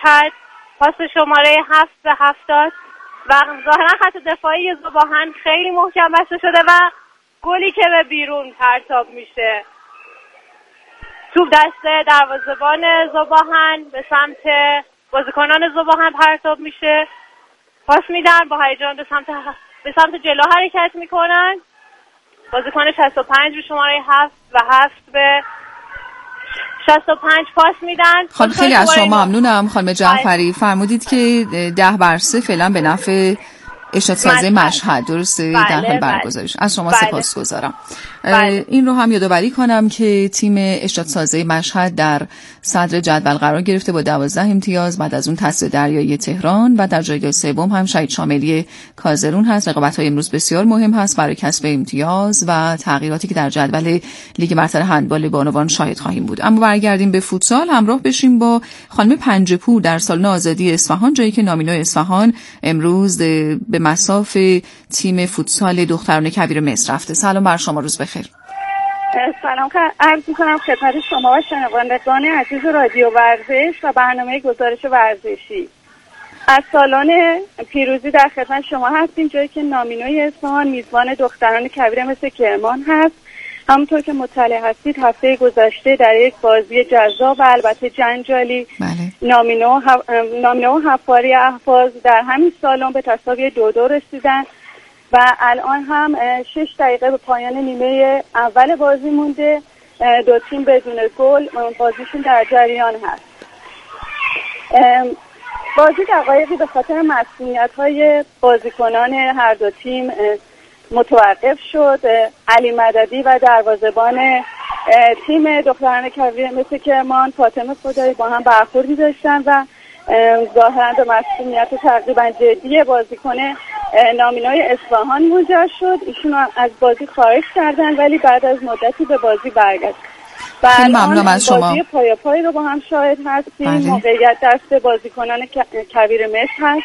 کرد. پاس شماره 7 به 70 و ظاهرا خط دفاعی ذوب‌آهن خیلی محکم بسته شده و گلی که به بیرون پرتاب میشه. توپ دست دروازه‌بان ذوب‌آهن به سمت بازیکنان ذوب‌آهن پرتاب میشه. پاس میدن، با هیجان به سمت جلو حرکت میکنن. بازیکن 65 به شماره 7 و 7 به 65 پاس میدن. خانم خیلی از شما ممنونم خانم جعفری. فرمودید که 10-3 فعلا به نفع ارشاد سازی مشهد، درسته؟ در حال برگزاریش. از شما سپاسگزارم. این رو هم یادآوری کنم که تیم ارشاد سازی مشهد در صدر جدول قرار گرفته با 12 امتیاز. بعد از اون تصر دریایی تهران و در جایگاه سوم هم شهید شاملی کازرون هست. رقابت‌های امروز بسیار مهم هست برای کسب امتیاز و تغییراتی که در جدول لیگ برتر هندبال بانوان شاهد خواهیم بود. اما برگردیم به فوتسال، همراه بشیم با خانم پنجه‌پور در سالن آزادی اصفهان، جایی که نامینو اصفهان امروز به مصاف تیم فوتسال دختران کبیر مصر رفته. سلام بر شما، روز بخیر. سلام عرض می‌کنم خدمت شما و شنوندگان عزیز رادیو ورزش و برنامه گزارش ورزشی. از سالن پیروزی در خدمت شما هستیم، جایی که نامینوی اصفهان میزبان دختران کبیر مصر کرمان هست. همونطور که مطلع هستید هفته گذشته در یک بازی جذاب و البته جنجالی نامینو حفاری اهواز در همین سالن به تساوی 2-2 رسیدن و الان هم 6 دقیقه به پایان نیمه اول بازی مونده. دو تیم بدون گل، بازیشون در جریان هست. بازی دقایقی به خاطر مسئولیت‌های بازیکنان هر دو تیم متوقف شد. علی مددی و دروازه‌بان تیم دختران کبیر مصر کرمان فاطمه خدایی با هم برخوردی داشتن و ظاهرا به مسئولیت تقریبا جدی بازیکن نامینوی اصفهان منجر شد. ایشون از بازی خارج کردن ولی بعد از مدتی به بازی برگشت. خیلی ممنونم از شما. بازی پای رو با هم شاهد هستیم. موقعیت دست بازیکنان کبیر مصر هست.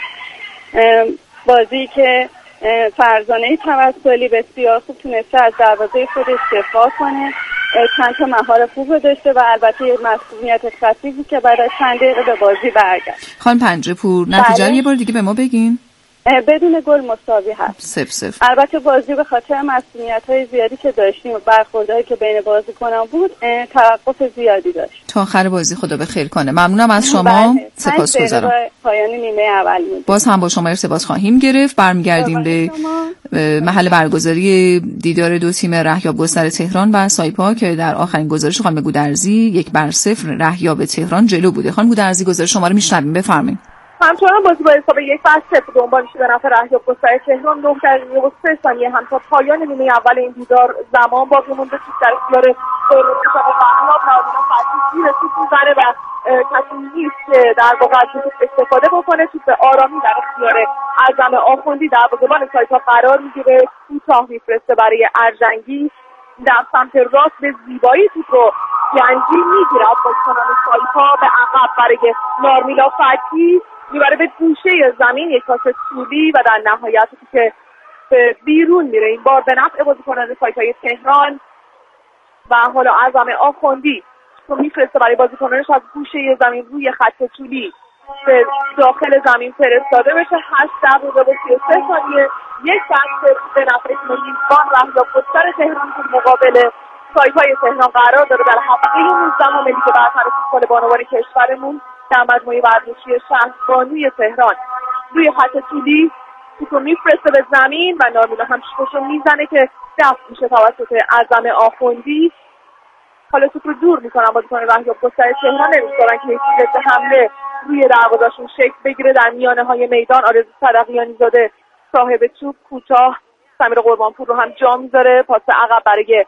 بازی که فرزانه توسلی بسیار خوب تونسته از دروازه خودش دفاع کنه، چند تا مهار خوب داشته و البته یک مسئولیت خفیفی که بعد از چند دقیقه به بازی برگشت. خانم پنجه‌پور نتیجه رو یه بار دیگه به ما بگین. بدون گل مساوی هست. 0-0. البته بازی به خاطر مسئولیت‌های زیادی که داشتیم و برخوردهایی که بین بازیکنان بود توقف زیادی داشت. تا آخر بازی خدا به خیر کنه. ممنونم از شما. سپاسگزارم. پایان نیمه اول بود. باز هم با شما ارتباط خواهیم گرفت. برمیگردیم به محل برگزاری دیدار دو تیم رهیاب گستر تهران و سایپا که در آخرین گزارش خانم گودرزی 1-0 رهیاب تهران جلو بوده. خانم گودرزی گزارش شما رو میشنویم، بفرمایید. همچنان بازی با حساب 1-0 دنبال شده نفر رهیاب گستر تهران. 9 دقیقه و 3 ثانیه هم تا پایان نیمه اول این دیدار زمان باقی مونده. توپ در اختیار رهیاب نامینا فتحی رسید میزنه و کسی نیست که در واقع از توپ استفاده بکنه. توپ آرامی در اختیار اعظم آخوندی دروازه‌بان سایپا قرار میگیره. کوتاه میفرسته برای ارجنگی در سمت راست، به زیبایی توپ رو گنجی میگیره از بازیکنان سایپا به عقب برای نارمیلا فتحی میبره به گوشه زمین، یک پاس طولی و در نهایت که به بیرون میره. این بار به نفع بازیکنان سایپای تهران و حالا اعظم آخوندی تو میفرسته برای بازیکنانش از گوشه زمین روی خط طولی به داخل زمین فرستاده بشه. 8 دقیقه و 33 ثانیه 1-0 به نفع تیم میزبان رهیاب گستر تهران که مقابل سایپای تهران قرار داره در هفته 19 لیگ برتر فوتبال بانوان کشورمون در مجموعه ورزشی شهربانوی تهران. روی خط طولی توپو میفرسته به زمین و نارمینا هم شوتشو میزنه که دفع میشه توسط اعظم آخوندی. حالا توپ رو دور میکنن بازیکن رهیاب گستر تهران، نمیذارن که هیچ حمله روی دروازه‌شون شکل بگیره. در میانه های میدان آرزو صدقیانی زاده صاحب توپ کوتاه سمیر قربانپور رو هم جا میذاره. پاس عقب برای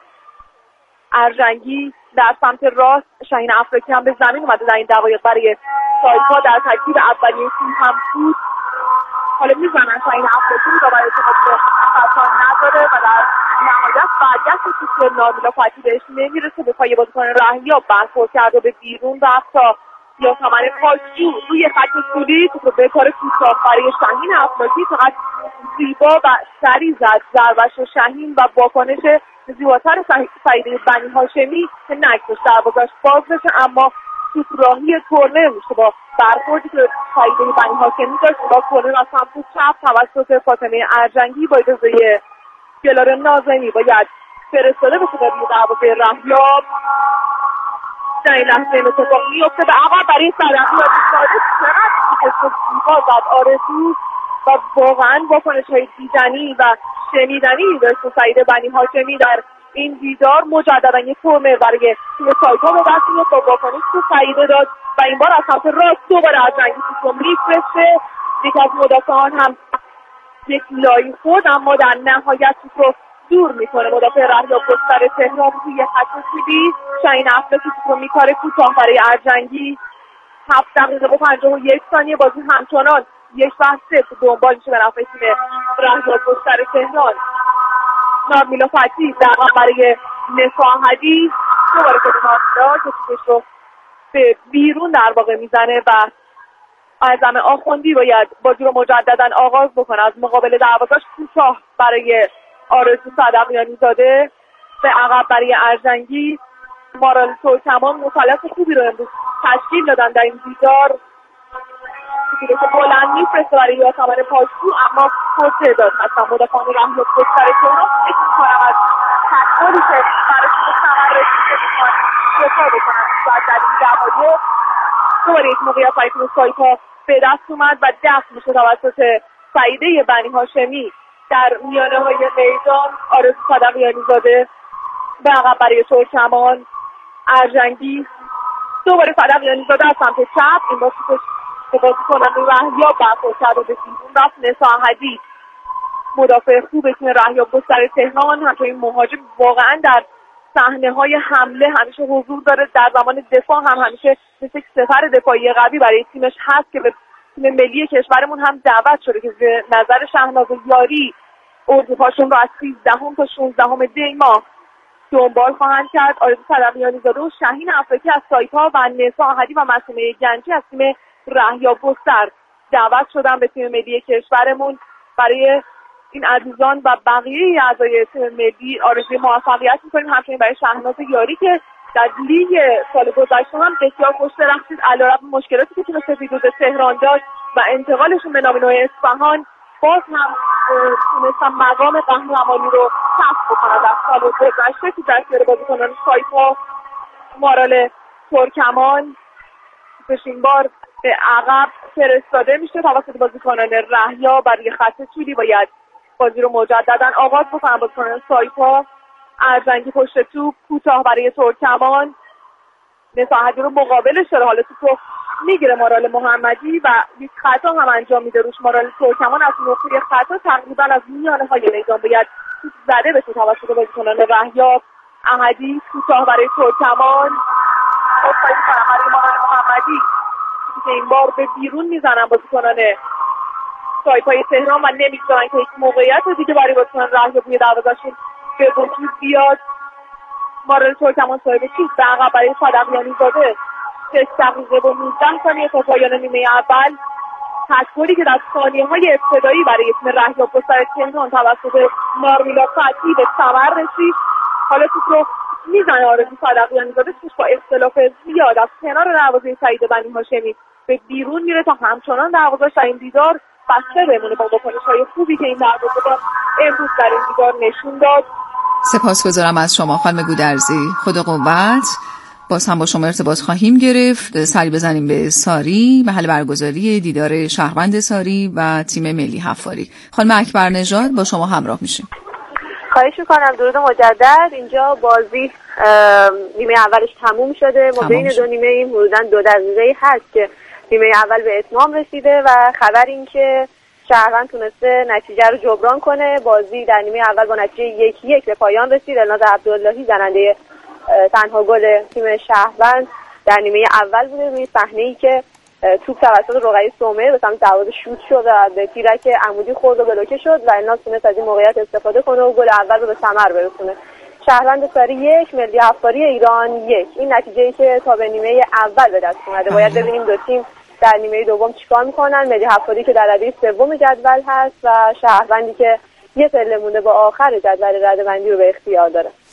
ارجنگی در سمت راست. شاهین افریقی هم به زمین اومده در این دقایق برای سایپا، در ترکیب اولیه تیم هم بود. حالا میزنن شاهین افریقی رو برای اعتماد خطا نداره و در نهایت برگشت توپ نارمیلا فتحی بهش نمیرسه. به پای بازیکن رهیاب برخورد کرد و به بیرون رفت تا یاسمن پاکجو روی خط طولی توپ رو به کار کوتاه برای شاهین افریقی فقط زیبا و سریع زد. ضربش شاهین و واکنش زیباتر سعیده بنی هاشمی که نگذاشت دروازه‌اش باز بشه، اما توپ راهی کورنر میشه با برخوردی که سعیده بنی هاشمی داشت با کورنر از سمت چپ توسط فاطمه ارجنگی با اجازه گلاره نازمی باید فرستاده بشه به دروازه رهیاب. در این لحظه این اتفاق میفته به عقب برای صدقی و دیساده چقدر زیبا زد آرزو و واقعا واکنش‌های دیدنی و شنیدنی داشت سعیده بنی هاشمی در این دیدار. مجددا یک کورنر برای تیم سایپا به دست میاد با واکنشی که سعیده داد و این بار از سمت راست دوباره از رنگی توپ رو میفرسته. یک از مدافعان هم یک لایی خورد اما در نهایت توپ رو دور میکنه مدافع رهیاب گستر تهران توی خط تیبی. شاهین افلاکی توپ رو میکاره کوتاه برای ارجنگی. 7 دقیقه و 51 ثانیه بازی همچنان 1-0 دنبال میشه به نفع تیم رهیاب گستر تهران. نارمیلا فتی دقیقا برای نساهدی دوباره که نارمیلا که توپش رو به بیرون در واقع میزنه و اعظم آخوندی باید بازی رو مجددا آغاز بکنه. از مقابل دروازه‌اش کوتاه برای آرزو صدقیانی زاده به عقب برای ارجنگی. مارال ترکمان مثلث خوبی رو امروز تشکیل دادن در این دیدار که بلند میفرسته برای یاسمن پاشکو اما پرتعداد هستن مدافعان رهیاب گستر تهران. فکر می‌کنم از تکلی که براشون ثمر رسیده دفاع بکنن و در این دقایق دوباره یک موقعیت برای تیم سایپا به دست اومد و دفع میشه توسط سعیده بنی هاشمی در میانه‌های میدان. آرزو صدقیانی زاده به عقب برای ترکمان. ارجنگی دوباره صدقیانی زاده از سمت چپ این بار توپش به بازیکنان رهیاب برخورد کرد و به بیرون رفت. نساهدی مدافع خوب تیم رهیاب گستر تهران همچنین مهاجم واقعا در صحنه‌های حمله همیشه حضور داره. در زمان دفاع هم همیشه مثل یک سپر دفاعی قوی برای تیمش هست که به تیم ملی کشورمون هم دعوت شده که به نظر شهناز یاری اردوهاشون رو از 13 تا 16 دی ماه دنبال خواهند کرد. آرزو صدقیانی زاده و شاهین افلاکی از سایپا و نساهدی و معصومه گنجی از تیم رهیاب گستر دعوت شدن به تیم ملی کشورمون. برای این عزیزان و بقیه اعضای تیم ملی آرزوی موفقیت می‌کنیم. همچنین برای شهناز یاری که در لیگ سال گذشته هم بسیار پشت رفتید علیرغم مشکلاتی که تیم سفیدوز تهران داشت و انتقالشون به نامینوی اصفهان باز هم تونستن مقام قهرمانی رو کسب بکنن در سال گذشته که دستیار بازیکنان سایپا. مارال ترکمان این بار به عقب فرستاده میشه توسط بازیکنان رهیاب برای خط طولی باید بازی رو مجددا آغاز بکنن بازیکنان سایپا. ارجنگی پشت توپ کوتاه برای ترکمان. نساهدی رو مقابلش داره حالا توپ رو میگیره مارال محمدی و یک خطا هم انجام میده روش مارال ترکمان. از نقطه خطا تقریبا از میانه های میدان باید توپ زده بشه توسط بازیکنان رهیاب. احدی کوتاه برای ترکمان افتایی کنم برای مارال محمدی که این بار به بیرون میزنن بازیکنان سایپای تهران و نمیگذارن که یک موقعیت دیگه برای بازیکنان رهیاب روی دروازه‌شون به وجود بیاد. مارال ترکمان صاحب توپ به عقب برای صدقیانی زاده 6 دقیقه و 19 ثانیه تا پایان نیمه اول. تکلی که در ثانیه‌های ابتدایی برای تیم رهیاب گستر تهران توسط نارمیلا فتی به ثمر رسید. حالا توپ رو میزنه آرزو صدقیانی زاده توپ با اختلاف زیاد از کنار دروازه سعیده بنی هاشمی به بیرون میره تا همچنان دروازه‌اش در این دیدار بسته بمونه با واکنش‌های خوبی که این دروازه‌بان امروز در این دیدار نشون داد. سپاسگزارم از شما خانم گودرزی. خدا قوت. باز هم با شما ارتباط خواهیم گرفت. سری بزنیم به ساری، محل برگزاری دیدار شهروند ساری و تیم ملی حفاری. خانم اکبر نژاد با شما همراه میشیم. خواهش میکنم. درود مجدد. اینجا بازی نیمه اولش تموم شده. ما بین دو نیمه این حدوداً 2 دقیقه هست که نیمه اول به اتمام رسیده و خبر این که شهروند تونسته نتیجه رو جبران کنه. بازی در نیمه اول با نتیجه 1-1 به پایان رسید. الناز عبداللهی زننده تنها گل تیم شهروند در نیمه اول بوده. روی صحنه‌ای که توپ توسط رقیه سومه به سمت دروازه شوت شد و به تیرک عمودی خورد و بلوکه شد و الناز تونست از این موقعیت استفاده کنه و گل اول رو به ثمر برسونه. شهروند ساری 1 ملی حفاری ایران 1. این نتیجه‌ای که تا به نیمه اول به دست اومده. باید ببینیم دو تیم در نیمه دوم چیکار میکنن. ملی حفاری که در رده سوم جدول هست و شهروندی که یه پله مونده با آخر جدول رده‌بندی رو به اختیار داره.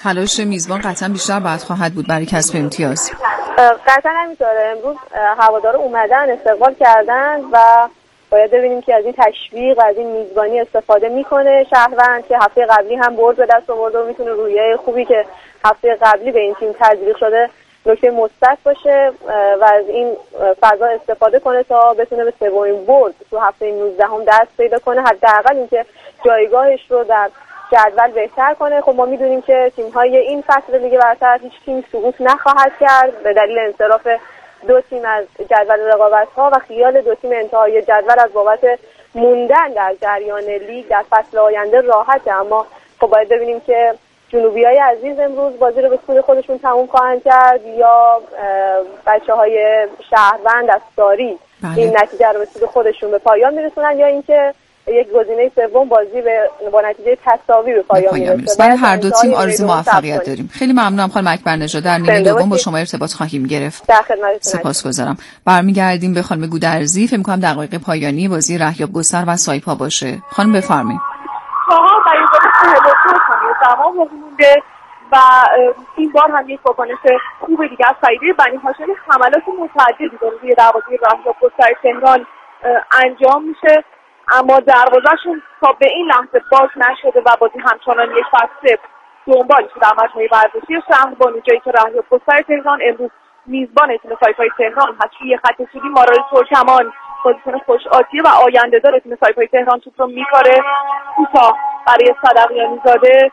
تلاش میزبان قطعا بیشتر باید خواهد بود برای کسب امتیاز. قطعا همینطوره. امروز هوادارا اومدن استقبال کردن و باید ببینیم که از این تشویق از این میزبانی استفاده میکنه شهروند که هفته قبلی هم برد به دست آورد و میتونه رویه خوبی که هفته قبلی به این تیم تزریق شده نکته مثبت باشه و از این فضا استفاده کنه تا بتونه به سومین برد تو هفته 19 هم دست پیدا کنه، حداقل اینکه جایگاهش رو در جدول بهتر کنه. خب ما میدونیم که تیم‌های این فصل لیگ برتر هیچ تیم سقوط نخواهد کرد به دلیل انصراف دو تیم از جدول رقابت‌ها و خیال دو تیم انتهای جدول از بابت موندن در جریان لیگ در فصل آینده راحته. اما خب باید ببینیم که جنوبیای عزیز امروز بازی رو به سود خودشون تموم خواهند کرد یا بچه‌های شهروند از ساری این نتیجه رو به سود خودشون به پایان میرسونن یا اینکه یک گزینه سوم بازی با نتیجه تساوی به پایان میرسه. برای هر دو تیم آرزوی موفقیت داریم. خیلی ممنونم خانم اکبرنژاد. در نیمه دوم با شما ارتباط خواهیم گرفت. در خدمتتون. سپاسگزارم. برمیگردیم به خانم گودرزی. فکر می‌کنم دقایق پایانی بازی رهیاب گستر و سایپا باشه. خانم بفرمایید. برای زمان مونده و این بار هم یک واکنش خوب دیگه از سایده بنی هاشمی حملات متعددی روی دروازه رهیاب گستر تهران انجام میشه، اما دروازه‌شون تا به این لحظه باز نشده و بازی همچنان یک فصل دنبالش در مجموعه ورزشی شهربانی، جایی که رهیاب گستر تهران امروز میزبان تیم سایپای تهران هست. روی خط سودی مارال ترکمان بازیکن خوش‌آتیه و آینده‌دار تیم سایپای تهران توپ رو می‌کاره کوتاه برای صدقیانی زاده.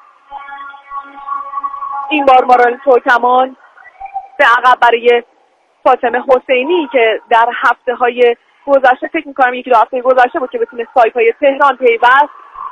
این بار مارال ترکمان به عقب برای فاطمه حسینی که در هفته‌های گذشته فکر می‌کنم یکی دو هفته گذشته بود که به تیم سایپای تهران پیوست.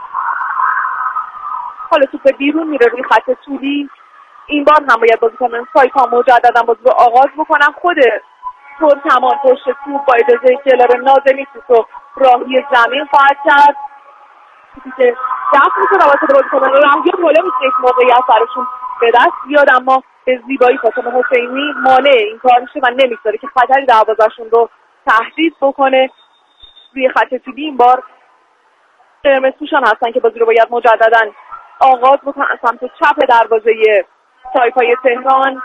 حالا توپ بیرون میره روی خط طولی. این بار هم باید بازیکنان سایپا مجددا بازی رو آغاز بکنن. خود ترکمان پشت توپ با اجازه گلار ناظمی توپ رو راهی زمین خواهد کرد که دست میکنه واسه بازیکنان رهیاب حالا میشه یک موقعیت براشون به دست بیاد، اما به زیبایی فاطمه حسینی مانع این کار میشه و نمیذاره که خطری دروازه‌شون رو تهدید بکنه. روی خط طولی این بار قرمزپوشان هستن که بازی رو باید مجددا آغاز بکنن. از سمت چپ دروازه سایپای تهران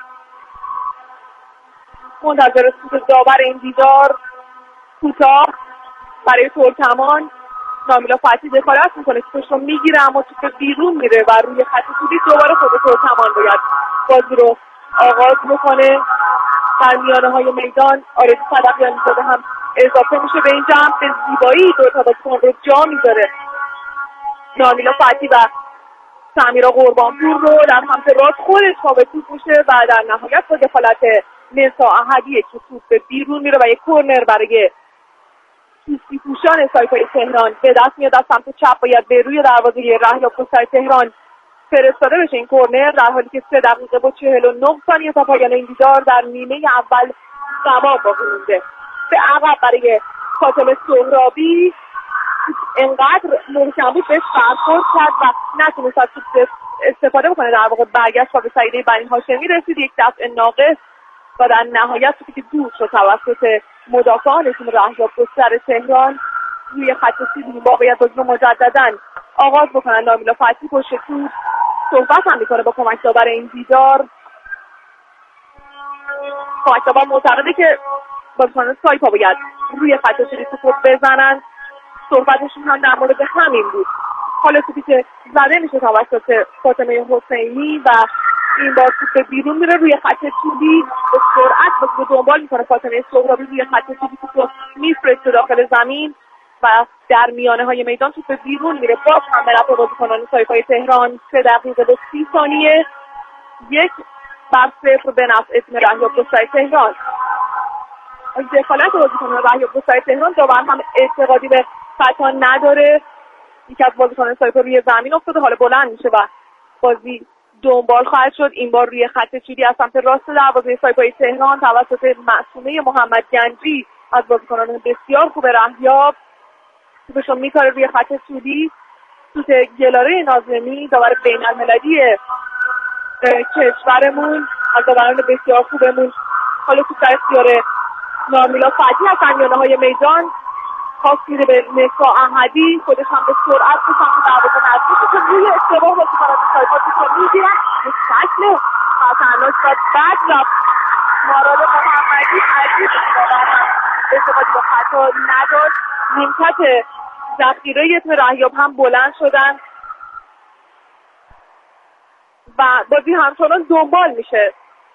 منتظر سوت داور این دیدار کوتاه برای ترکمان. نامیلا فتی دخالت میکنه که توش رو میگیره اما توپ بیرون میره و روی خط طولی دوباره خود ترکمان باید بازی رو آغاز بکنه. در میانه های میدان آرزو صدقیانی زاده هم اضافه میشه به این جمع. به زیبایی دو تا بازیکن رو جا میذاره نامیلا فتی و سمیرا قربانپور رو در سمت راست خودش پا توپ میشه و در نهایت با دخالت نسا احدیه که توپ به بیرون میره و یک کورنر برای کیستی پوشان سایپای تهران به دست میاد. از سمت چپ باید به روی دروازه رهیاب گستر تهران فرستاده بشه این کورنر، در حالی که 3 دقیقه و 49 ثانیه تا پایان این دیدار در نیمه اول زمان باقی مونده. به عقب برای فاطمه سهرابی انقدر محکم بود بهش برخورد کرد و نتونست از توپ استفاده بکنه، در واقع برگشت و به سعیده بنی هاشمی رسید. یک دفع ناقص و در نهایت توپی که دور شد توسط مدافعان تیم رهیاب گستر تهران روی خط سیدی باید بازی رو مجددا آغاز بکنن. نامیلا فتی پشت توپ صحبت هم میکنه با کمک‌داور این دیدار. کمک‌داور معتقده که بازیکنان سایپا باید روی خط سیدی توپ بزنن. صحبتشون هم در مورد همین بود. حالا توپی که زده میشه توسط فاطمه حسینی و این بار توپ بیرون میره روی خط طولی. به سرعت بازی رو دنبال میکنه فاطمه سهرابی روی خط طولی توپ رو میفرسته داخل زمین و در میانه های میدان توپ بیرون میره. باز هم به نفع بازیکنان سایپای تهران 3 دقیقه و 30 ثانیه 1-0 به نفع تیم رهیاب گستر تهران. دخالت بازیکنان رهیاب گستر تهران داور هم اعتقادی به خطا نداره. یکی از بازیکنان سایپا روی زمین افتاده، حالا بلند میشه و بازی دنبال خواهد شد. این بار روی خط چیدی از سمت راست دروازه سایپای تهران توسط معصومه محمد گنجی از بازیکنان بسیار خوب رهیاب توپش رو میکاره روی خط چیدی. توپ گلاره ناظمی داور بین‌المللی کشورمون از داوران بسیار خوبمون. حالا توپ در اختیار نامیلا فتی از میانه های میدان پاس میده به نسا احدی، خودش هم به سرعت به سمت دروازه نزدیک که روی اشتباه بازیکنان سایپا توپ میگیرن به شکل خطرناک و بد رفت. مارال محمدی عجیب استفاده با خطا نداد. نیمکت ذخیره تیم رهیاب هم بلند شدن و بازی همچنان دنبال میشه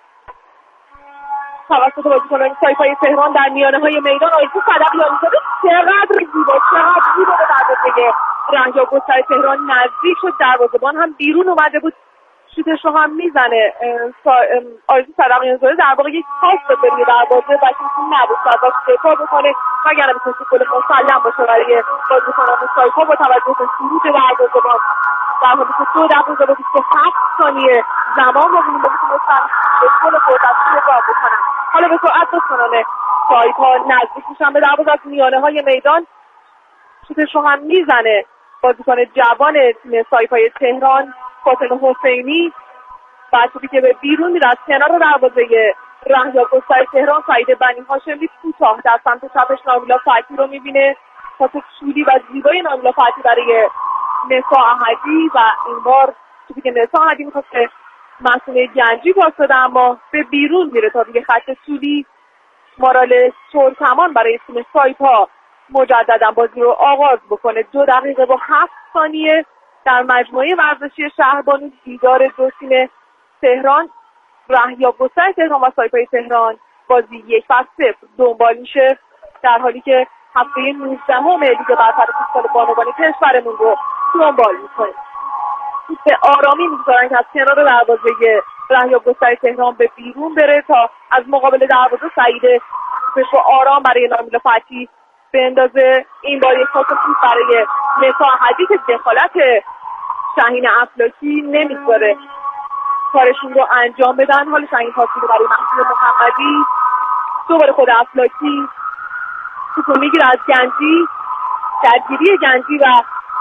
توسط بازیکنان سایپای تهران در میانه‌های میدان. آرزو صدقیانی شده چقدر زیبا به دروازه رهیاب گستر تهران نزدیک شد. دروازه‌بان هم بیرون اومده بود، شوتش رو هم میزنه. آرزو صدقیانی شده در واقع یک پاس داد به دروازه و کسی نبود که ازش دفاع بکنه وگرنه میتونست گل مسلم باشه برای بازیکنان سایپا با توجه به خروج دروازه‌بان. در حالی که 2 دقیقه و 27 ثانیه زمان رو می‌تونستن به گل فرصتی رو راه بکنن. حالا به سرعت بازیکنان سایپا نزدیک میشن به دروازه از میانه‌های میدان. شوتش رو هم میزنه بازیکن جوان تیم سایپای تهران فاطمه حسینی و توپی که به بیرون میره از کنار دروازه رهیاب گستر تهران. سعید بنی هاشمی کوتاه در سمت چپش نامیلا فتحی رو میبینه. پاس شوری و زیبای نامیلا فتحی برای نسا احدی و این بار توپی که نسا احدی میخواست که مسئول گنجی پاس داده اما به بیرون میره تا دیگه خط سولی. مارال ترکمان برای تیم سایپا مجددا بازی رو آغاز بکنه. 2 دقیقه و 7 ثانیه در مجموعه ورزشی شهربانو دیدار دو تیم تهران رهیاب گستر تهران و سایپای تهران بازی 1-0 دنبال میشه در حالی که هفته 19 لیگ برتر فوتبال بانوان کشورمون رو دنبال میکنه. به آرامی میگذارن که از کنار دروازه رهیاب گستر تهران به بیرون بره تا از مقابل دروازه سعید بهش آرام برای نامیلا فتحی بندازه. این بار یک پاس توپ برای نسا احدی که دخالت شاهین افلاکی نمیذاره کارشون رو انجام بدن. حالا شاهین پاسی رو برای محمود محمدی، دوباره خود افلاکی توپ میگیره از گنجی، درگیری گنجی و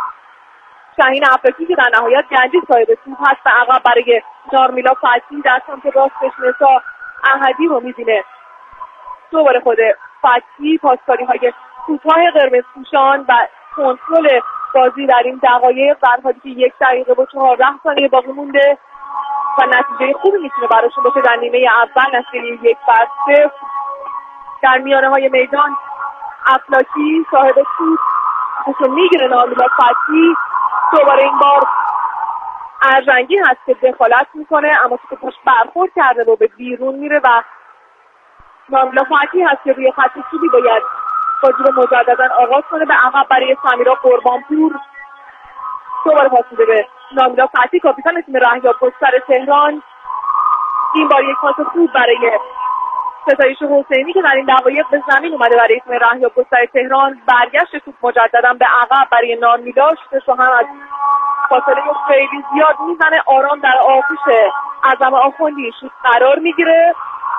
شاهین افلاکی که در نهایت گنجی صاحب توپ هست به عقب برای نارمیلا فتحی. در سمت راستش نسا احدی رو میبینه، دوباره خود فتحی. پاسکاری های کوتاه قرمز پوشان و کنترل بازی در این دقایق در حالی که 1 دقیقه و 14 ثانیه باقی مونده و نتیجه خوبی میتونه براشون باشه در نیمه اول. نتیجه 1-0 در میانه های میدان. افلاکی صاحب توپ میگیره نامیلا فتحی، دوباره این بار ارژنگی هست که دخالت میکنه اما توپ پاش برخورد کرده و به بیرون میره و نامیلا فتحی هست که روی خط سودی باید بازی رو مجددا آغاز کنه. به عقب برای سمیرا قربانپور، دوباره پاس میده به نامیلا فتحی کاپیتان تیم رهیاب گستر تهران. این بار یک پاس خوب برای ستایش حسینی که در این دقایق به زمین اومده برای تیم رهیاب گستر تهران. برگشت توپ مجددا به عقب برای نامیلا، شوتش رو هم از فاصله خیلی زیاد میزنه. آرام در آغوش اعظم آخوندی شوت قرار میگیره.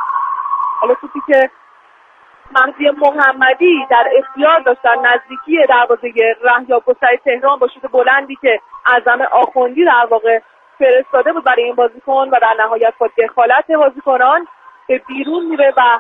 حالا توپی که مهدی محمدی در اختیار داشت در نزدیکی دروازه رهیاب گستر تهران با شوت بلندی که اعظم آخوندی در واقع فرستاده بود برای این بازیکن و در نهایت با دخالت بازیکنان به بیرون میره و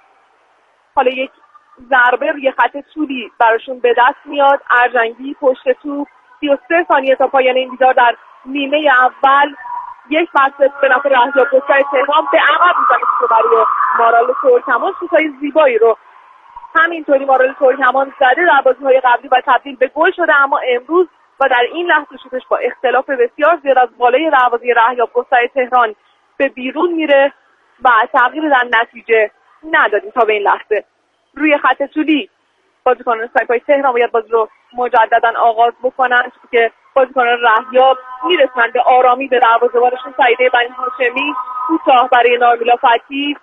حالا یک ضربه روی خط طولی براشون به دست میاد. ارژنگی پشت توپ. 33 ثانیه تا پایان این دیدار در نیمه اول. 1-0 به نفع رهیاب گستر تهران. به عقب میزنه که برای مارال ترکمان شوتای زیبایی رو همینطوری مارال ترکمان زده در بازی‌های قبلی و تبدیل به گل شده اما امروز و در این لحظه شوتش با اختلاف بسیار زیاد از بالای دروازه رهیاب گستر تهران به بیرون میره و تغییر در نتیجه ندادیم تا به این لحظه. روی خط طولی بازیکنان سایپای تهران باید بازی رو مجددا آغاز بکنن که بازیکنان رهیاب میرسن به آرامی به دروازه‌بانشون. سعید بنی هاشمی کوتاه برای نارمیلا فتحی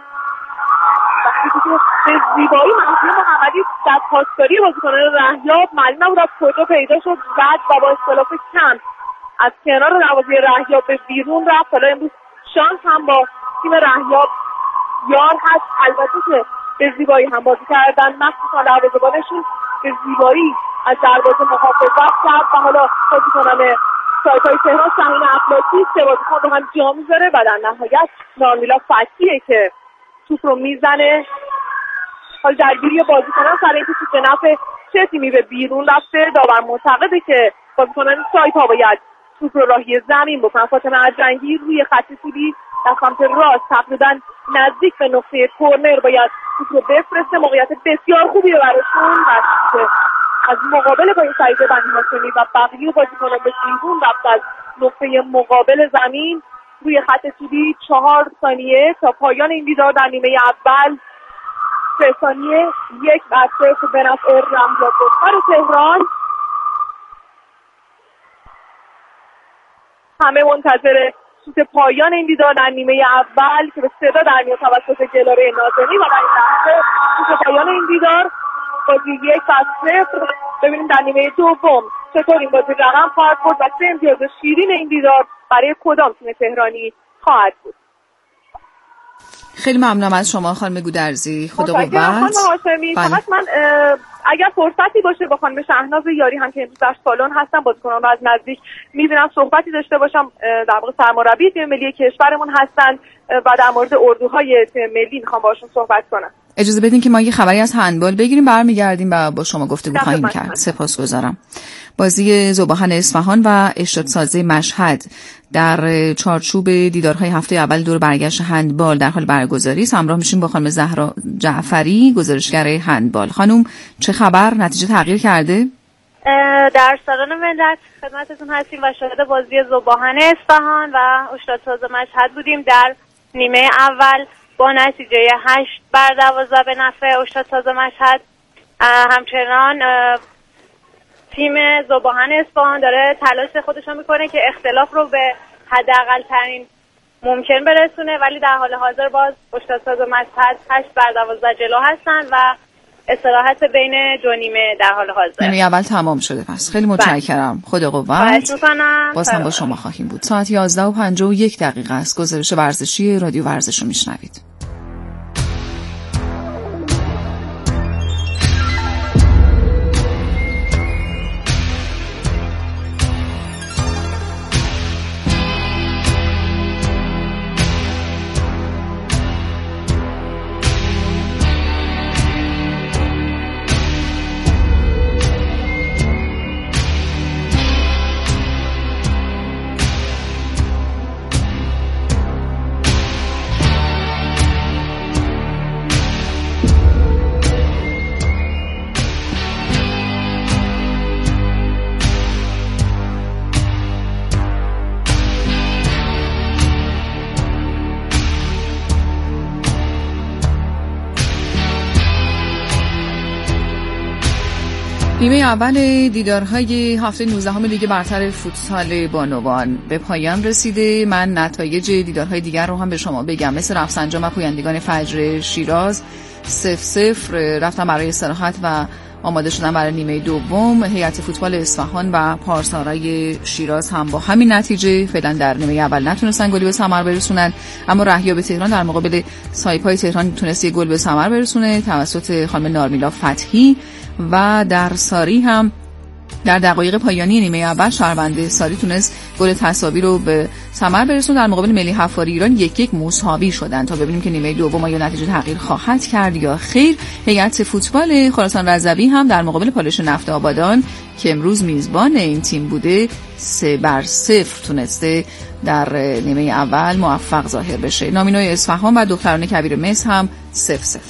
وقتی که به زیبایی مهدی محمدی در پاسکاری بازیکنان رهیاب معلوم نبود از کجا پیدا شد زد و با اختلاف کم از کنار دروازه رهیاب به بیرون رفت. حالا امروز شانس هم با تیم رهیاب یار هست، البته که به زیبایی هم بازی کردن، مخصوصا دروازه‌بانشون به زیبایی از دروازه محافظت کرد و حالا بازیکنان سایپای تهران شاهین افلاکی 3 بازیکن رو هم جا میذاره و در نهایت نارمیلا فتحیه که توپ رو میزنه. حالا درگیری بازیکنان سر اینکه توپ به نفع چه تیمی به بیرون رفته. داور معتقده که بازیکنان سایپا باید توپ رو راهی زمین بکنن. فاطمه ارجنگی روی خط طولی در سمت راست تقریبا نزدیک به نقطه کرنر باید توپ رو بفرسته. موقعیت بسیار خوبی براشون هست. از مقابل با این سعید بنی هاشمی و بقیه بازیکنان به بیرون رفت از نقطه مقابل زمین. روی خط طولی 4 ثانیه تا پایان این دیدار در نیمه اول. 3 ثانیه 1-0 به نفع رمضان دختر تهران. همه منتظر شوت پایان این دیدار در نیمه اول که به صدا در میاد توسط گلاره نازمی و در این لحظه شوت پایان این دیدار. بازی 1-0. ببینیم در نیمه دوم چطور این بازی رقم خواهد برد و چه امتیاز شیرین این دیدار برای کدام تیم تهرانی خواهد بود. خیلی ممنونم از شما خانم گودرزی. خدا قوت. خانم هاشمی فقط من اگر فرصتی باشه با خانم شهناز یاری هم که امروز در سالن هستم بازیکنان رو از نزدیک می‌بینم صحبتی داشته باشم. در واقع سرمربی تیم ملی کشورمون هستن و در مورد اردوهای تیم ملی می‌خوام باشون صحبت کنم. اجازه بدین که ما یه خبری از هندبال بگیریم برمیگردیم و با شما گفتگو خواهیم کرد. سپاسگزارم. بازی ذوباهن اصفهان و اشتراک‌سازی مشهد در چارچوب دیدارهای هفته اول دور برگشت هندبال در حال برگزاری است. همراه میشیم با خانم زهرا جعفری گزارشگر هندبال. خانم چه خبر؟ نتیجه تغییر کرده؟ در سالن ملت خدمتتون هستیم و شاهد بازی ذوباهن اصفهان و اشتراک‌ساز مشهد بودیم. در نیمه اول با نتیجه 8-12 به نفع اشتراک‌ساز مشهد. همچنان تیم ذوباهن اصفهان داره تلاش خودشو میکنه که اختلاف رو به حداقل ترین ممکن برسونه، ولی در حال حاضر باز اشتراک‌ساز مشهد 8-12 جلو هستن و استراحت بین دو نیمه در حال حاضر. نیمه اول تمام شده. پس خیلی متشکرم. خدا قوت. باز هم با شما خواهیم بود. ساعت 11:51 است. گزارش ورزشی رادیو ورزش رو میشنوید. نیمه اول دیدارهای هفته 19 لیگ برتر فوتسال بانوان به پایان رسیده. من نتایج دیدارهای دیگر رو هم به شما بگم. مثل رفسنجان و پویندگان فجر شیراز 0-0 رفتن برای استراحت و آماده شدن برای نیمه دوم. هیئت فوتبال اصفهان و پارسارای شیراز هم با همین نتیجه فعلا در نیمه اول نتونستن گلی به ثمر برسونن، اما رهیاب تهران در مقابل سایپای تهران تونست یک گل به ثمر برسونه توسط خانم نارمیلا فتحی و در ساری هم در دقایق پایانی نیمه اول شهروند ساری تونست گل تساوی رو به ثمر برسونه. در مقابل ملی حفاری ایران 1-1 مساوی شدن تا ببینیم که نیمه دوم آیا نتیجه تغییر خواهد کرد یا خیر. هیئت فوتبال خراسان رضوی هم در مقابل پالش نفت آبادان که امروز میزبان این تیم بوده 3-0 تونسته در نیمه اول موفق ظاهر بشه. نامینوی اصفهان و دختران کبیر مصر هم 0-0.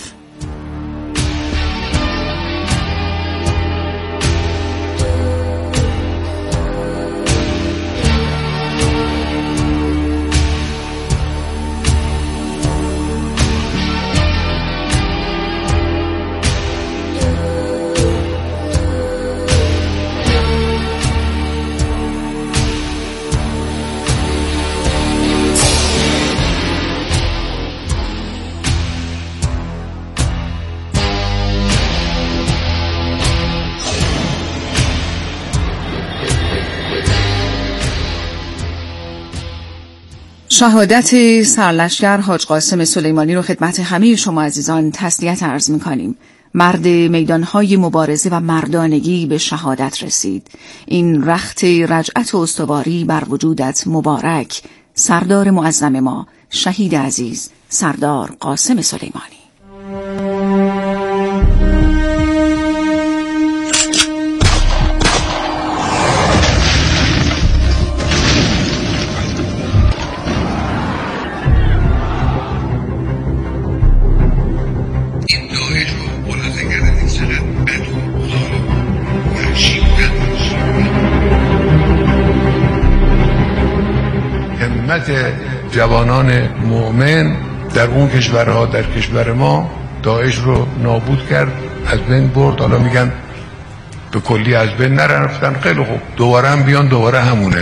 شهادت سرلشکر حاج قاسم سلیمانی رو خدمت همه شما عزیزان تسلیت عرض می‌کنیم. مرد میدانهای مبارزه و مردانگی به شهادت رسید. این رخت رجعت و استواری بر وجودت مبارک. سردار معظم ما، شهید عزیز سردار قاسم سلیمانی. همت جوانان مؤمن در اون کشورها، در کشور ما داعش رو نابود کرد، از بین برد. حالا میگن به کلی از بین نرفتن، خیلی خوب، دوباره هم بیان، دوباره همونه.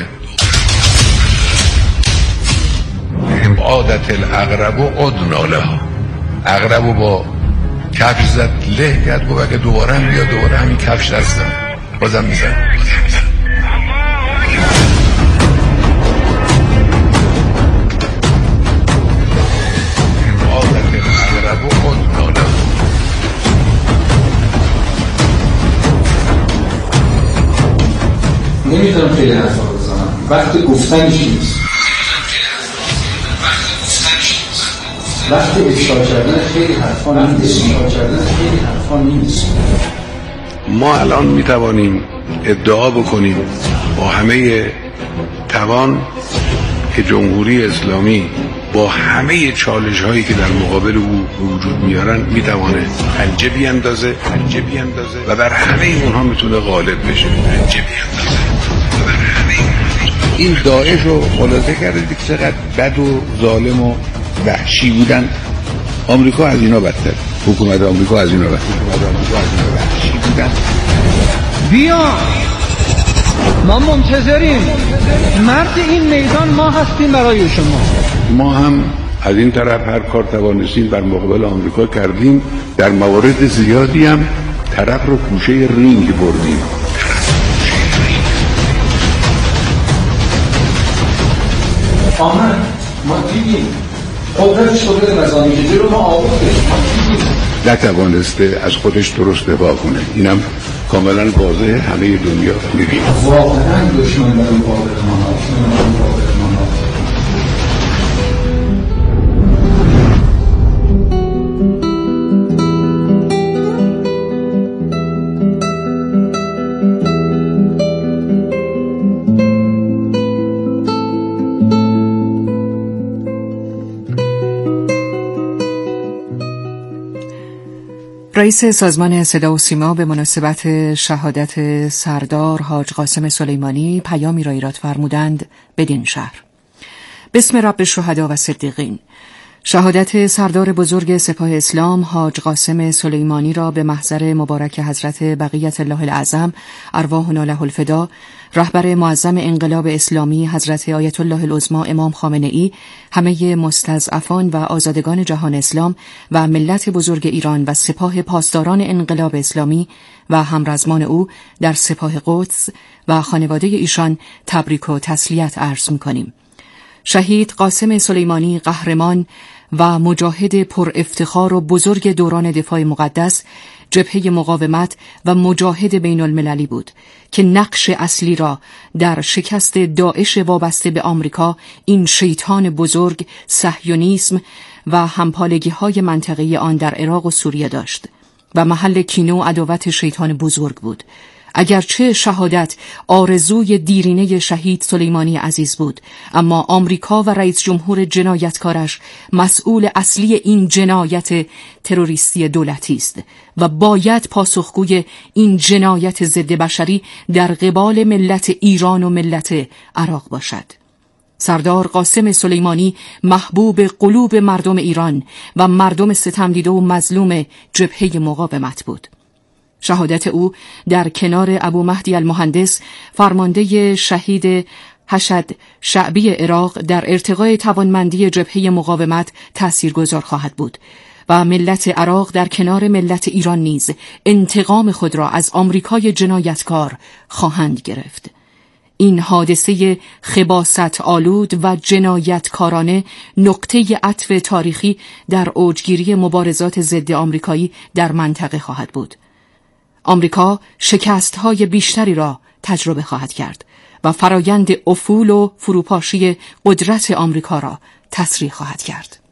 عادت العقرب و ادنا لها، عقرب با کفش زد له کرد و اگه دوباره هم بیاد دوباره همین کفش دستم بازم میزن. عادت العقرب و ادنا لها. نمیتونم خیلی حرفا بزنم، وقت گفتنش نیست، وقت افشا کردن خیلی حرفا نیست. ما الان میتوانیم ادعا بکنیم با همه توان که جمهوری اسلامی با همه چالش هایی که در مقابل او وجود میارن میتوانه پنجه بیاندازه و بر همه اونها میتونه غالب بشه. این داعش رو خلاصه کرده که چقدر بد و ظالم و وحشی بودن. آمریکا از اینا بدتر، حکومت آمریکا از اینا وحشی بودن. بیا ما منتظریم، مرد این میدان ما هستیم برای شما. ما هم از این طرف هر کار توانستیم بر مقابل آمریکا کردیم، در موارد زیادی هم طرف رو گوشه رینگ بردیم. آمد ما دیدیم قدرتش قدرت نظامی که جلو ما آورده، نتوانسته از خودش درست دفاع کنه. اینم کاملا واضحه، همه دنیا می‌بینه. واقعا دشمن در مقابل ما رئیس سازمان صدا و سیما به مناسبت شهادت سردار حاج قاسم سلیمانی پیامی را ایراد فرمودند بدین شهر: بسم رب الشهدا و صدیقین. شهادت سردار بزرگ سپاه اسلام حاج قاسم سلیمانی را به محضر مبارک حضرت بقیت الله الاعظم ارواحنا له الفدا، رهبر معظم انقلاب اسلامی حضرت آیت الله العظمی امام خامنه‌ای، همه مستضعفان و آزادگان جهان اسلام و ملت بزرگ ایران و سپاه پاسداران انقلاب اسلامی و همرزمان او در سپاه قدس و خانواده ایشان تبریک و تسلیت عرض می‌کنیم. شهید قاسم سلیمانی قهرمان و مجاهد پر افتخار و بزرگ دوران دفاع مقدس، جبهه مقاومت و مجاهد بین المللی بود که نقش اصلی را در شکست داعش وابسته به آمریکا، این شیطان بزرگ، صهیونیسم و همپالگی‌های منطقه‌ای آن در عراق و سوریه داشت و محل کینه و عداوت شیطان بزرگ بود. اگرچه شهادت آرزوی دیرینه شهید سلیمانی عزیز بود، اما آمریکا و رئیس جمهور جنایتکارش مسئول اصلی این جنایت تروریستی دولتی است و باید پاسخگوی این جنایت ضد بشری در قبال ملت ایران و ملت عراق باشد. سردار قاسم سلیمانی محبوب قلوب مردم ایران و مردم ستمدیده و مظلوم جبهه مقاومت بود. شهادت او در کنار ابو مهدی المهندس، فرمانده شهید حشد شعبی عراق، در ارتقای توانمندی جبهه مقاومت تأثیرگذار خواهد بود و ملت عراق در کنار ملت ایران نیز انتقام خود را از آمریکای جنایتکار خواهند گرفت. این حادثه خباثت آلود و جنایتکارانه نقطه عطف تاریخی در اوجگیری مبارزات ضد آمریکایی در منطقه خواهد بود. آمریکا شکست‌های بیشتری را تجربه خواهد کرد و فرایند افول و فروپاشی قدرت آمریکا را تسریع خواهد کرد.